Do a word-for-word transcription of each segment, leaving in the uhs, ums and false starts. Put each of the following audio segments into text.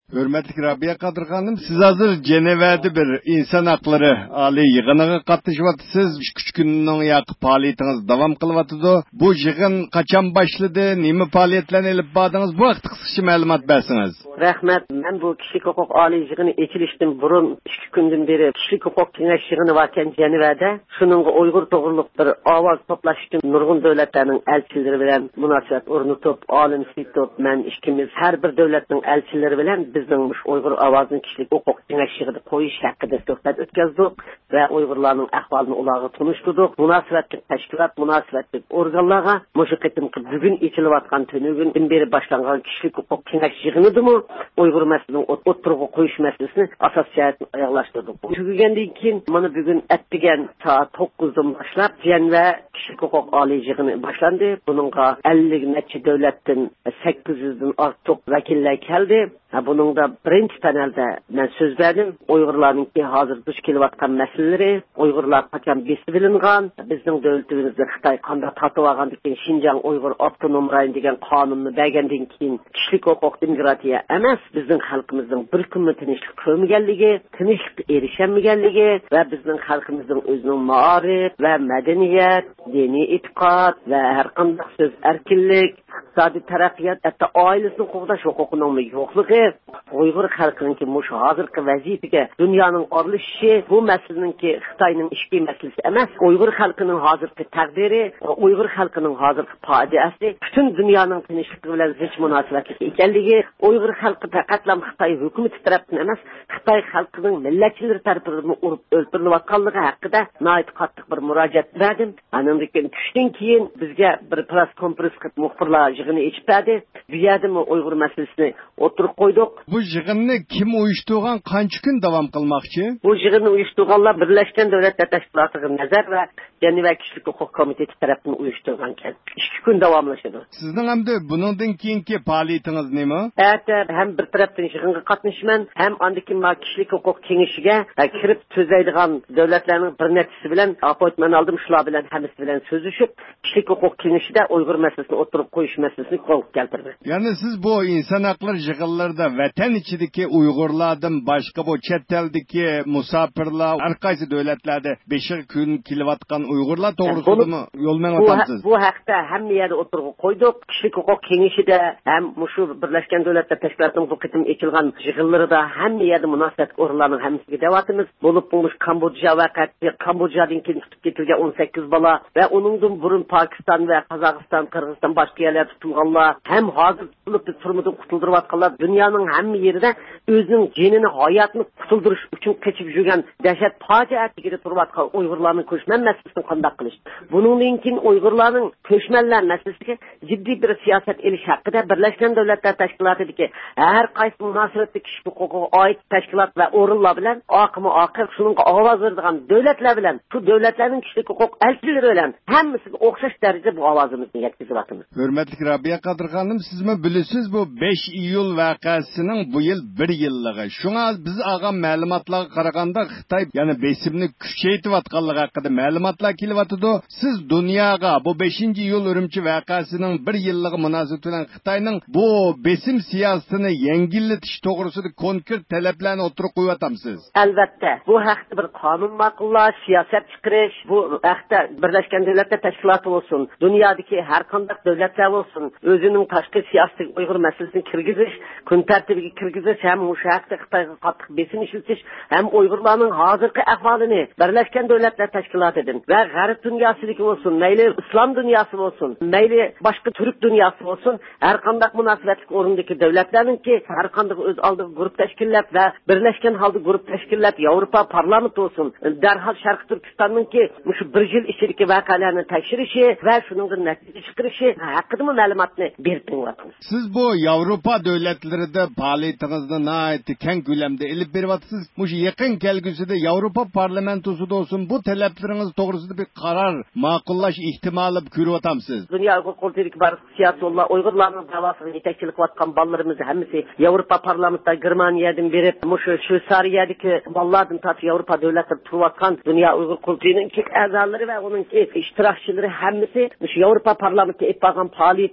Hürmetli Rabia Kadir Hanım, siz hazır Ceneva'da bir insan hakları Ali yığınıga katışıvatsız, üç gününün yakı faaliyetiniz devam kılıvatıdı. Bu yığın kaçan başladı, nemi faaliyetlerini elip bağdınız, bu haqda kısıkçı malumat bersiniz. Rahmet, ben bu kişilik hukuk Ali yığını ekiliştim burun iki gündün beri kişilik hukuk kengeş yığını varken Ceneva'da, şununla Uygur doğruluk bir avaz toplaştım, nurgun devletlerinin elçileri bilen münasebet ornutup, alim sitop, men işkimiz her bir devletin elçileri bilen bizning Uygur avazının kişilik hukuk kengeş yığını koyuş hakkında sohbet ötkazdık ve Uygurlarning ahvalini ularga tunuştırdık. Münasebetlik teşkilat, münasebetlik organlarga muşu qitimki bugün içilivatkan tönügün beri başlangan kişilik hukuk kengeş yığınıdır mı? Uygur meselesinin oturuğa koyuş meselesini asas cihetini ayaklaştırdık. Tügügenden keyin mana bugün ettigen saat dokuzdan başlap Ceneva kişilik hukuk Ali yığını başlandı. Bununla ellik neçe devletten sekiz yüzden artık vekiller geldi. Bunun da birinci panelde ben söz verdim. Uygurların ki hazır duş kelivatkan meseleleri, Uygurlar kaçan besi bilingan, bizning devletimizde Xitoy qanda tatib olgan degan Şinjan Uygur Avtonom Rayon degan qonunni bergandan keyin kişilik hukuk demokratiya emas, bizning xalqimizning bir kunni tinchlik ko'rmaganligi, tinchlik erishamaganligi va bizning xalqimizning o'zining ma'arif va madaniyat, diniy e'tiqod va har qanday so'z erkinlik, iqtisodiy taraqqiyot, hatto oilasini qo'g'dash huquqining yo'qligi Uygur xalqininki mush hozirgi vazifaga dunyoning orlishishi bu masalaninki Xitoyning ishki masalasi emas, Uygur xalqining hozirgi taqdiri, Uygur xalqining hozirgi foydasi butun dunyoning tinchligi bilan hech munosabatli ekanligi, Uygur xalqi faqatlam Xitoy hukumati tomonidan emas, Xitoy xalqining millatchilari tomonidan urib o'ldirilayotganligi haqida nihoyat qattiq bir murojaat berdim. Andan tushdan keyin bizga bir press konferens qilib muxbirlar yig'ini echib berdi. Bu yerda Uygur masalasini o'tirib qo'ydik. Bu yig'inni kim uyushtirgan, qancha kun davom qilmoqchi? Bu yig'inni uyushtirganlar Birlashgan Davlatlar Tashkilotiga nazar va Ceneva Kişilik Hukuk Komiteti tarafından uyushtirgan ekan. ikki kun davomlashadi. Sizning hamda buningdan keyingi faoliyatingiz nima? Erta ham bir tarafdan yig'inga qatnashman, ham andiki ma Kişilik Hukuk Kengashiga kirib so'zlaydigan davlatlarning bir nechtasi bilan appointment oldim, shular bilan hammasi bilan so'zlashib, Kişilik Hukuk Kengashida Uygur masalasini o'tirib qo'yish masalasini qo'lga keltirdi. Ya'ni siz bu inson haqlari yig'inlarida vatan ichidagi Uyg'urlardan boshqa bu chet eldagi musofirlar, har qaysi davlatlarda besh kun kelayotgan Uyg'urlar to'g'risida yo'lman o'tamsiz. Bu haqda hamma yerda o'tirib qo'ydik. Kişilik hukuk kengashida ham shu Birlashgan Davlatlar Tashkilotining bu qitim echilgan yig'inlarida hamma yerda munosabat o'rinlarining hammasiga da'vatimiz bo'lib bo'lmuş Kamboja vaqati, Kambojadan keyin tutib ketilgan o'n sakkiz bola va uningdan burun Pokiston va Qozog'iston, Qirg'iziston boshqa yerlarda tutilganlar, ham hozir tutulib turmadan qutuldirayotganlar dunyoning hamma yerida o'zining jinini, hayotini qutuldirish uchun qochib yurgan dahshat fojiasiga turayotgan Uyg'urlarning ko'chman masalasini qanday qilish. Buningdan keyin Uyg'urlarning ko'chmanlar masalasiga jiddiy bir siyosat elish haqida Birlashgan Davlatlar Tashkilotidagi har qaysi munosabatli kishi huquqiga oid tashkilot va o'rinlar bilan oqimi oqib shunga ovoz beradigan davlatlar bilan, shu davlatlarning kishilik huquq elchilari bilan hammasiga o'xshash darajada bu ovozimizni yetkazyapmiz. Hurmatli Rabia Qadir xonim, sizmi bilasiz bu besh iyul voqeasining bu yil bir yilligi. Shunga biz olgan ma'lumotlarga qaraganda Xitoy yana besimni kuchaytirayotganligi haqida ma'lumotlar kelyapti. Siz dunyoga bu beshinchi iyul Urumchi voqeasining bir yilligi munosabati bilan Xitoyning bu besim siyosatini yengillatish to'g'risida konkret talablarni o'tirib qo'yatamsiz. Albatta, bu haqda bir qonun ma'qullash, siyosat chiqarish, bu haqda Birlashgan Davlatlar Tashkiloti bo'lsin, dunyodagi har qanday davlatlar bo'lsin, o'zining tashqi siyosiy Uyg'ur masalasini kirgizish, kun tartibiga kirgizish, ham o'sha haqda Xitoyga qattiq besim ishlatish, ham Uyg'urlarning hozirgi ahvolini Birlashgan Davlatlar Tashkilotidan va G'arb dunyosidagi bo'lsin, mayli islom dunyosi bo'lsin, mayli boshqa turk dunyosi bo'lsin, har qanday munosabatli o'rindagi davlatlarningki har qanday o'z oldiga guruh tashkillab va birlashgan holda guruh tashkillab Yevropa parlamenti bo'lsin, darhol Sharq Turkistonninki shu bir yil ichidagi voqealarni tekshirishi va shuningdan natija chiqarishi haqida ma'lumotni berib turibmiz. Siz bu Yevropa davlatlarida faoliyatingizni nihoyatda keng ko'lamda ilib beryapsiz. Shu yaqin kelgusida Yevropa parlamentosida bo'lsin, bu talablaringiz to'g'risida bir qaror ma'qullash ehtimoli ko'ryapsiz. Dunyo huquqiy bar siyosatlar Uyg'urlarning davosiga yetakchilik qilayotgan bolalarimiz hammasi Yevropa parlamentida Germaniyadan berib, shu Shveysariyadagi bolalardan tortib Yevropa davlatlari turayotgan Dunyo Uyg'ur qo'mitasining a'zolari va uning ishtirokchilari hammasi shu Yevropa parlamentiga ep bo'lgan faoliyati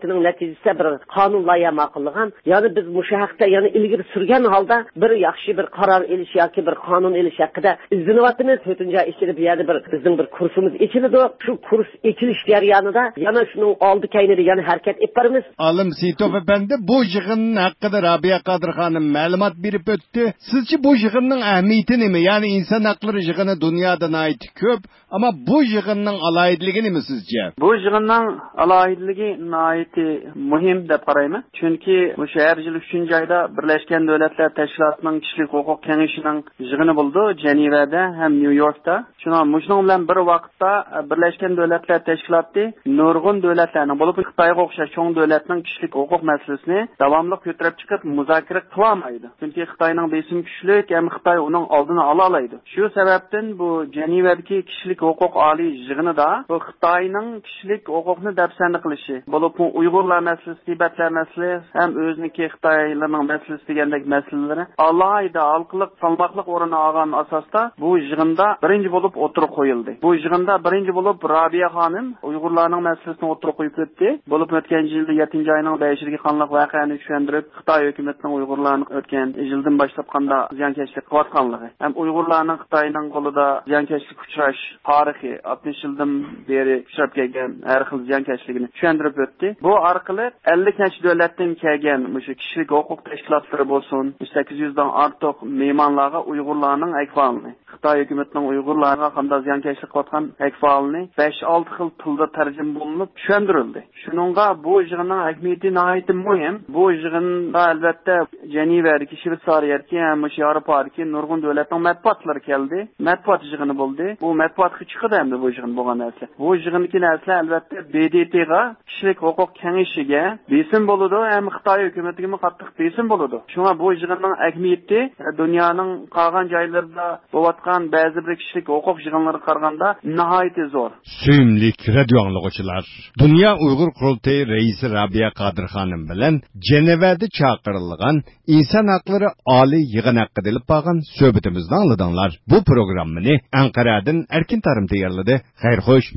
tashkilotining natijasida bir qonun loyiha ma'qullagan. Ya'ni biz bu haqda yana ilgari surgan holda bir yaxshi bir qaror elish yoki bir qonun elish haqida izlanayotimiz. to'rtinchi ishida bu yerda bir bizning bir kursimiz ochiladi. Shu kurs ochilish jarayonida yana shuning oldi kaynida yana harakat etib boramiz. Alim Sitov efendi bu yig'in haqida Rabia Qodir xonim ma'lumot berib o'tdi. Sizchi bu yig'inning ahamiyati nima? Ya'ni inson haqlari yig'ini dunyoda nayt ko'p, ammo bu yig'inning alohidligi nima sizcha? Bu yig'inning alohidligi nihoyatda muhim deb qarayman. Chunki o'sha har yil uchinchi oyda Birlashgan Davlatlar Tashkilotining kishilik huquq kengashining yig'ini bo'ldi Jenevada ham New Yorkda. Shuna mushning bilan bir vaqtda Birlashgan Davlatlar Tashkiloti nurg'un davlatlarning bo'lib Xitoyga o'xshash cho'ng davlatning kishilik huquq masalasini davomli ko'tarib chiqib muzokara qilmaydi. Chunki Xitoyning besim kuchli ham Xitoy uning oldini ola oladi. Shu sababdan bu Jenevadagi kishilik huquq oliy yig'inida bu Xitoyning kishilik huquqni dafsanda qilishi, bo'lib Uyg'urlar masalasi, Tibetlar masalasi ham o'ziniki Xitoylarning masalasi degandek masalalarni alohida xalqlik salmoqli o'rin olgan asosda bu yig'inda birinchi bo'lib o'tirib qo'yildi. Bu yig'inda birinchi bo'lib Rabia xonim Uyg'urlarning masalasini o'tirib qo'yib o'tdi. Bo'lib o'tgan yilda yettinchi oyning beshiga qanday voqeani tushuntirib, Xitoy hukumatining Uyg'urlarni o'tgan yildan boshlab qanday ziyonkashlik qilayotganligi, ham Uyg'urlarning Xitoyning qo'lida ziyonkashlik uchrash tarixi oltmish yildan beri uchrab kelgan har xil ziyonkashligini tushuntirib o'tdi. Bu orqali ellik necha davlatdan kelgan o'sha kishilik huquq tashkilotlari bo'lsin, sakkiz yuzdan ortiq mehmonlarga Uyg'urlarning ahvolini, Xitoy hukumatining Uyg'urlarga qanday ziyonkashlik qilayotgan ahvolini besh olti xil tilda tarjima qilinib tushuntirildi. Shuningga bu yig'inning ahamiyati nihoyatda muhim. Bu yig'inda albatta Jenevadagi, Shveysariyadagi ham Yevropadagi nurg'un davlatning matbuotlari keldi. Matbuot yig'ini bo'ldi. Bu matbuotga chiqdi endi bu yig'in bo'lgan narsa. Bu yig'inning narsa albatta B D Tga kishilik huquq kengashiga besim bo'ladi, ham Xitoy hukumatiga qattiq besim bo'ladi. Shunga bu yig'inning ahamiyati dunyoning qolgan joylarida bo'layotgan ba'zi bir kishilik huquq yig'inlariga qaraganda nihoyatda zo'r. Suyimlik radio anglovchilar, Dunyo Uyg'ur qurultayi raisi Rabia Qodir xonim bilan Jenevada chaqirilgan inson haqlari oliy yig'in haqida olib borgan suhbatimizni angladinglar. Bu programmani Anqaradan Erkin Tarim tayyorladi. Xayr xo'sh.